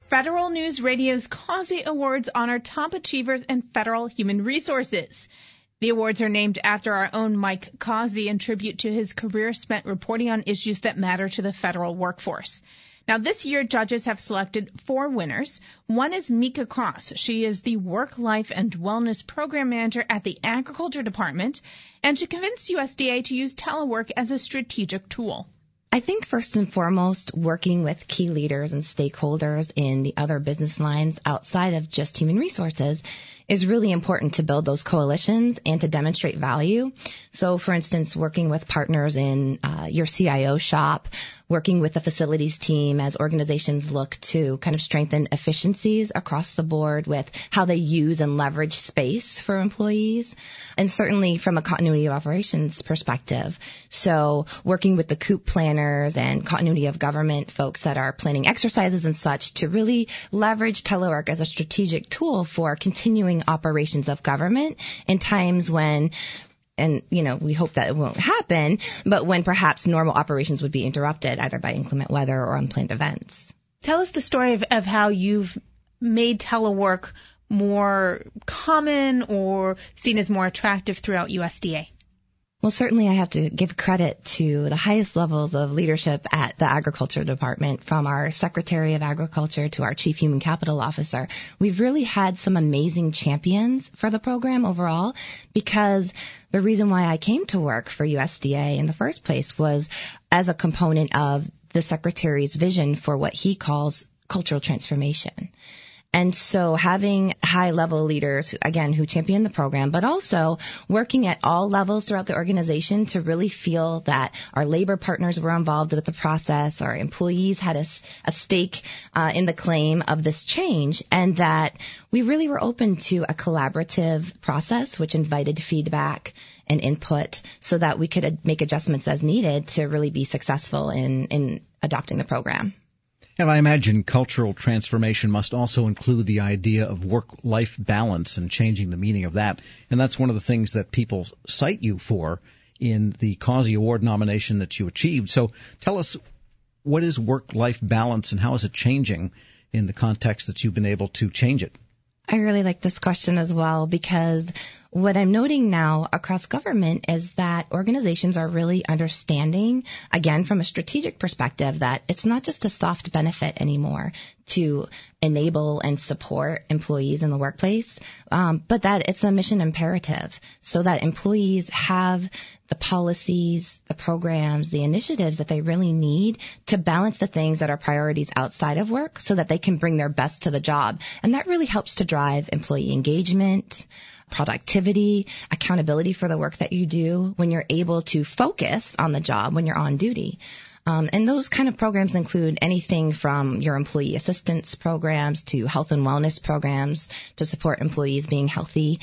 Federal News Radio's Causey Awards honor top achievers in federal human resources. The awards are named after our own Mike Causey in tribute to his career spent reporting on issues that matter to the federal workforce. Now, this year, judges have selected 4 winners. One is Mika Cross. She is the Work, Life, and Wellness Program Manager at the Agriculture Department, and she convinced USDA to use telework as a strategic tool. I think first and foremost, working with key leaders and stakeholders in the other business lines outside of just human resources is really important to build those coalitions and to demonstrate value. So, for instance, working with partners in your CIO shop, working with the facilities team as organizations look to kind of strengthen efficiencies across the board with how they use and leverage space for employees, and certainly from a continuity of operations perspective. So working with the COOP planners and continuity of government folks that are planning exercises and such to really leverage telework as a strategic tool for continuing operations of government in times when, and, we hope that it won't happen, but when perhaps normal operations would be interrupted either by inclement weather or unplanned events. Tell us the story of how you've made telework more common or seen as more attractive throughout USDA. Well, certainly I have to give credit to the highest levels of leadership at the Agriculture Department, from our Secretary of Agriculture to our Chief Human Capital Officer. We've really had some amazing champions for the program overall, because the reason why I came to work for USDA in the first place was as a component of the Secretary's vision for what he calls cultural transformation. And so having high-level leaders, again, who champion the program, but also working at all levels throughout the organization to really feel that our labor partners were involved with the process, our employees had a stake in the claim of this change, and that we really were open to a collaborative process which invited feedback and input so that we could make adjustments as needed to really be successful in adopting the program. And I imagine cultural transformation must also include the idea of work-life balance and changing the meaning of that. And that's one of the things that people cite you for in the Causey Award nomination that you achieved. So tell us, what is work-life balance and how is it changing in the context that you've been able to change it? I really like this question as well, because what I'm noting now across government is that organizations are really understanding, again, from a strategic perspective, that it's not just a soft benefit anymore to enable and support employees in the workplace, but that it's a mission imperative so that employees have the policies, the programs, the initiatives that they really need to balance the things that are priorities outside of work so that they can bring their best to the job. And that really helps to drive employee engagement, productivity, accountability for the work that you do when you're able to focus on the job when you're on duty. And those kind of programs include anything from your employee assistance programs to health and wellness programs to support employees being healthy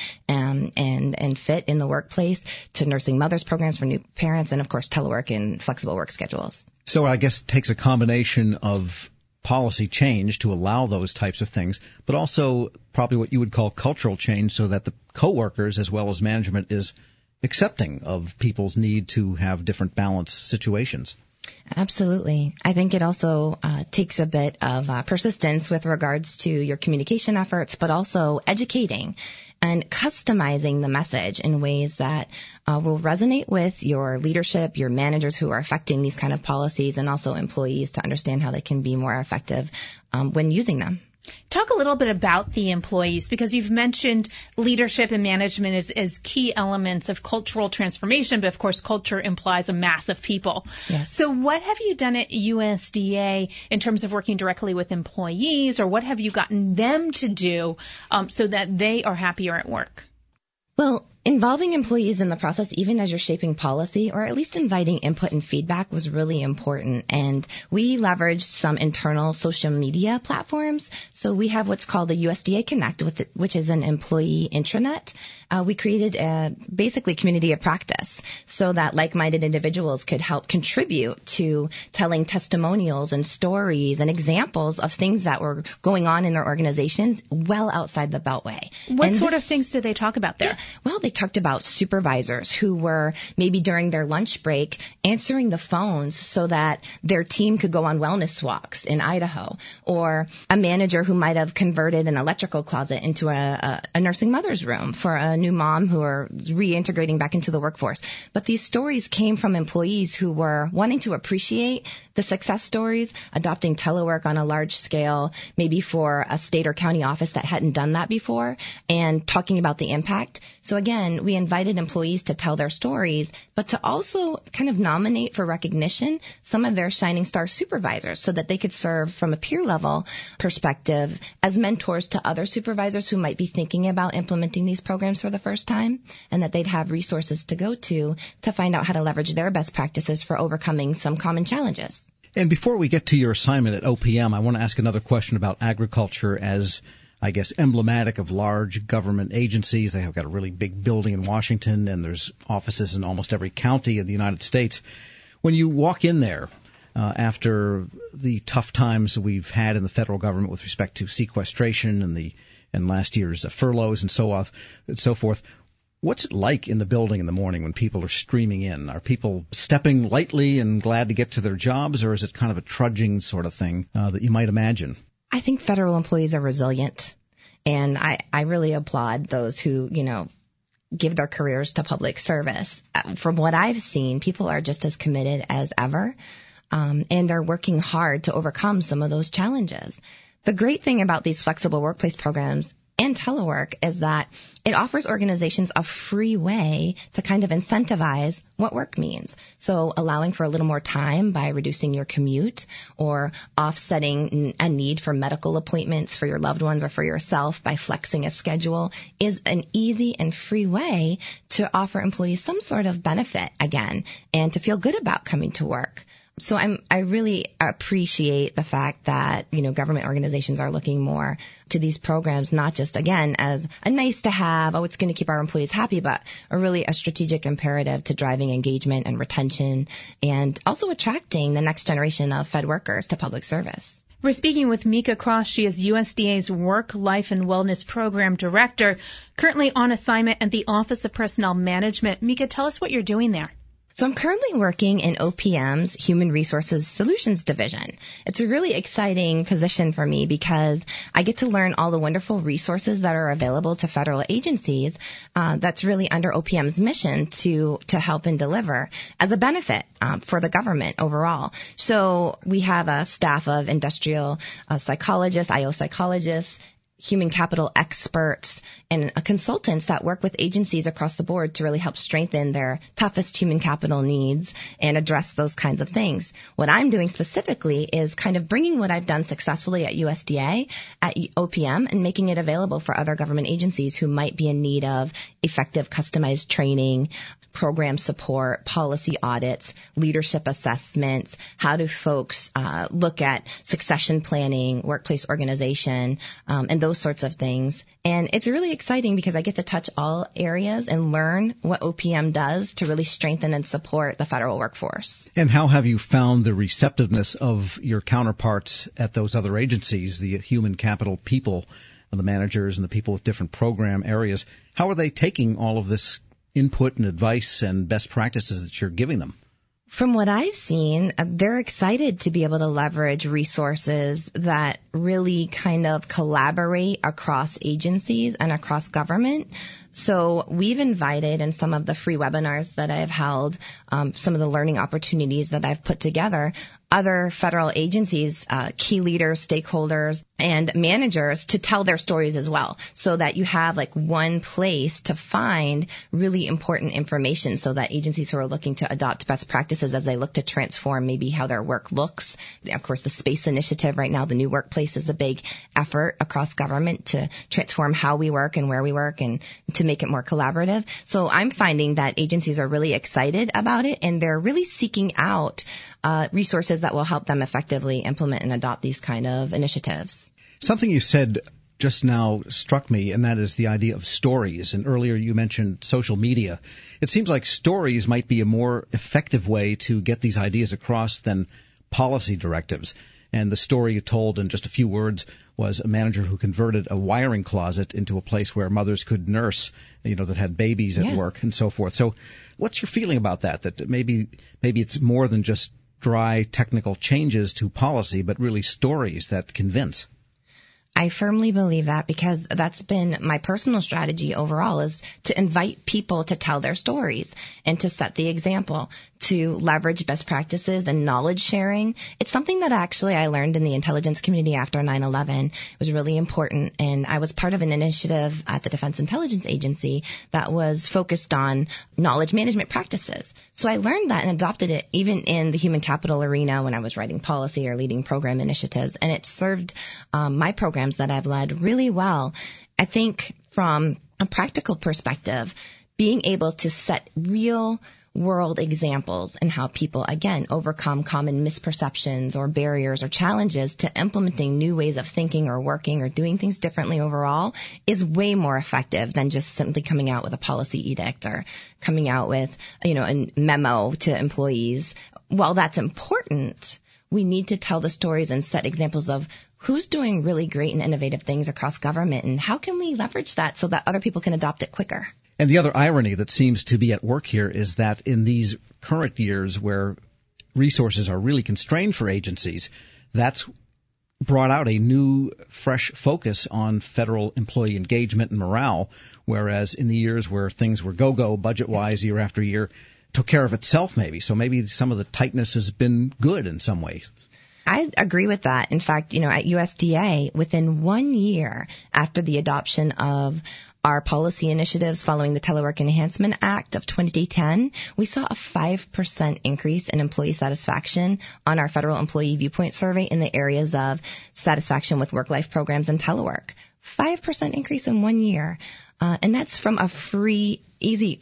and fit in the workplace, to nursing mothers programs for new parents, and, of course, telework and flexible work schedules. So I guess it takes a combination of policy change to allow those types of things, but also probably what you would call cultural change so that the coworkers as well as management is accepting of people's need to have different balanced situations. Absolutely. I think it also takes a bit of persistence with regards to your communication efforts, but also educating and customizing the message in ways that will resonate with your leadership, your managers who are affecting these kind of policies, and also employees to understand how they can be more effective when using them. Talk a little bit about the employees, because you've mentioned leadership and management as key elements of cultural transformation, but of course culture implies a mass of people. Yes. So what have you done at USDA in terms of working directly with employees, or what have you gotten them to do so that they are happier at work? Well, involving employees in the process, even as you're shaping policy, or at least inviting input and feedback, was really important. And we leveraged some internal social media platforms. So we have what's called the USDA Connect, which is an employee intranet. We created basically community of practice so that like-minded individuals could help contribute to telling testimonials and stories and examples of things that were going on in their organizations well outside the Beltway. What sort of things do they talk about there? Well, they talked about supervisors who were maybe during their lunch break answering the phones so that their team could go on wellness walks in Idaho, or a manager who might have converted an electrical closet into a nursing mother's room for a new mom who are reintegrating back into the workforce. But these stories came from employees who were wanting to appreciate the success stories, adopting telework on a large scale, maybe for a state or county office that hadn't done that before, and talking about the impact. So again, we invited employees to tell their stories, but to also kind of nominate for recognition some of their shining star supervisors so that they could serve from a peer level perspective as mentors to other supervisors who might be thinking about implementing these programs for the first time, and that they'd have resources to go to find out how to leverage their best practices for overcoming some common challenges. And before we get to your assignment at OPM, I want to ask another question about agriculture as, I guess, emblematic of large government agencies. They have got a really big building in Washington, and there's offices in almost every county in the United States. When you walk in there, after the tough times that we've had in the federal government with respect to sequestration and last year's furloughs and so forth, what's it like in the building in the morning when people are streaming in? Are people stepping lightly and glad to get to their jobs, or is it kind of a trudging sort of thing that you might imagine? I think federal employees are resilient, and I really applaud those who, give their careers to public service. From what I've seen, people are just as committed as ever, and they're working hard to overcome some of those challenges. The great thing about these flexible workplace programs and telework is that it offers organizations a free way to kind of incentivize what work means. So allowing for a little more time by reducing your commute, or offsetting a need for medical appointments for your loved ones or for yourself by flexing a schedule, is an easy and free way to offer employees some sort of benefit again, and to feel good about coming to work. So I really appreciate the fact that, government organizations are looking more to these programs, not just, again, as a nice to have, it's going to keep our employees happy, but a strategic imperative to driving engagement and retention, and also attracting the next generation of Fed workers to public service. We're speaking with Mika Cross. She is USDA's Work, Life, and Wellness Program Director, currently on assignment at the Office of Personnel Management. Mika, tell us what you're doing there. So I'm currently working in OPM's Human Resources Solutions Division. It's a really exciting position for me because I get to learn all the wonderful resources that are available to federal agencies that's really under OPM's mission to help and deliver as a benefit for the government overall. So we have a staff of industrial psychologists, IO psychologists, human capital experts, and consultants that work with agencies across the board to really help strengthen their toughest human capital needs and address those kinds of things. What I'm doing specifically is kind of bringing what I've done successfully at USDA, at OPM, and making it available for other government agencies who might be in need of effective customized training, program support, policy audits, leadership assessments. How do folks look at succession planning, workplace organization, and those sorts of things. And it's really exciting because I get to touch all areas and learn what OPM does to really strengthen and support the federal workforce. And how have you found the receptiveness of your counterparts at those other agencies, the human capital people, the managers and the people with different program areas? How are they taking all of this input and advice and best practices that you're giving them? From what I've seen, they're excited to be able to leverage resources that really kind of collaborate across agencies and across government. So we've invited in some of the free webinars that I've held, some of the learning opportunities that I've put together, other federal agencies, key leaders, stakeholders, and managers to tell their stories as well, so that you have like one place to find really important information so that agencies who are looking to adopt best practices as they look to transform maybe how their work looks. Of course, the Space Initiative right now, the New Workplace, is a big effort across government to transform how we work and where we work and to make it more collaborative. So I'm finding that agencies are really excited about it, and they're really seeking out resources that will help them effectively implement and adopt these kind of initiatives. Something you said just now struck me, and that is the idea of stories. And earlier you mentioned social media. It seems like stories might be a more effective way to get these ideas across than policy directives. And the story you told in just a few words was a manager who converted a wiring closet into a place where mothers could nurse, that had babies at work and so forth. So what's your feeling about that? That maybe it's more than just dry technical changes to policy, but really stories that convince. I firmly believe that, because that's been my personal strategy overall, is to invite people to tell their stories and to set the example, to leverage best practices and knowledge sharing. It's something that actually I learned in the intelligence community after 9/11. It was really important, and I was part of an initiative at the Defense Intelligence Agency that was focused on knowledge management practices. So I learned that and adopted it even in the human capital arena when I was writing policy or leading program initiatives, and it served my programs that I've led really well. I think from a practical perspective, being able to set real world examples and how people, again, overcome common misperceptions or barriers or challenges to implementing new ways of thinking or working or doing things differently overall is way more effective than just simply coming out with a policy edict or coming out with, a memo to employees. While that's important, we need to tell the stories and set examples of who's doing really great and innovative things across government, and how can we leverage that so that other people can adopt it quicker. And the other irony that seems to be at work here is that in these current years where resources are really constrained for agencies, that's brought out a new, fresh focus on federal employee engagement and morale, whereas in the years where things were go-go budget-wise year after year, took care of itself maybe. So maybe some of the tightness has been good in some ways. I agree with that. In fact, at USDA, within 1 year after the adoption of our policy initiatives following the Telework Enhancement Act of 2010, we saw a 5% increase in employee satisfaction on our federal employee viewpoint survey in the areas of satisfaction with work-life programs and telework. 5% increase in 1 year. And that's from a free, easy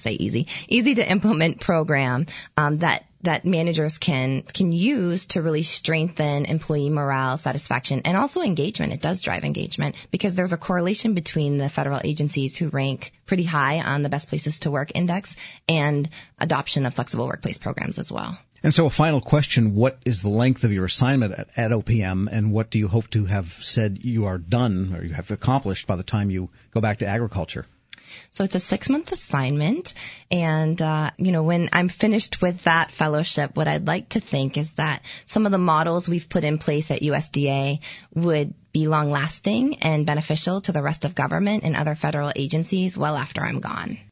to implement program that managers can use to really strengthen employee morale, satisfaction, and also engagement. It does drive engagement because there's a correlation between the federal agencies who rank pretty high on the Best Places to Work Index and adoption of flexible workplace programs as well. And so a final question, what is the length of your assignment at OPM, and what do you hope to have said you are done or you have accomplished by the time you go back to agriculture? So it's a 6-month assignment, and when I'm finished with that fellowship, what I'd like to think is that some of the models we've put in place at USDA would be long-lasting and beneficial to the rest of government and other federal agencies well after I'm gone.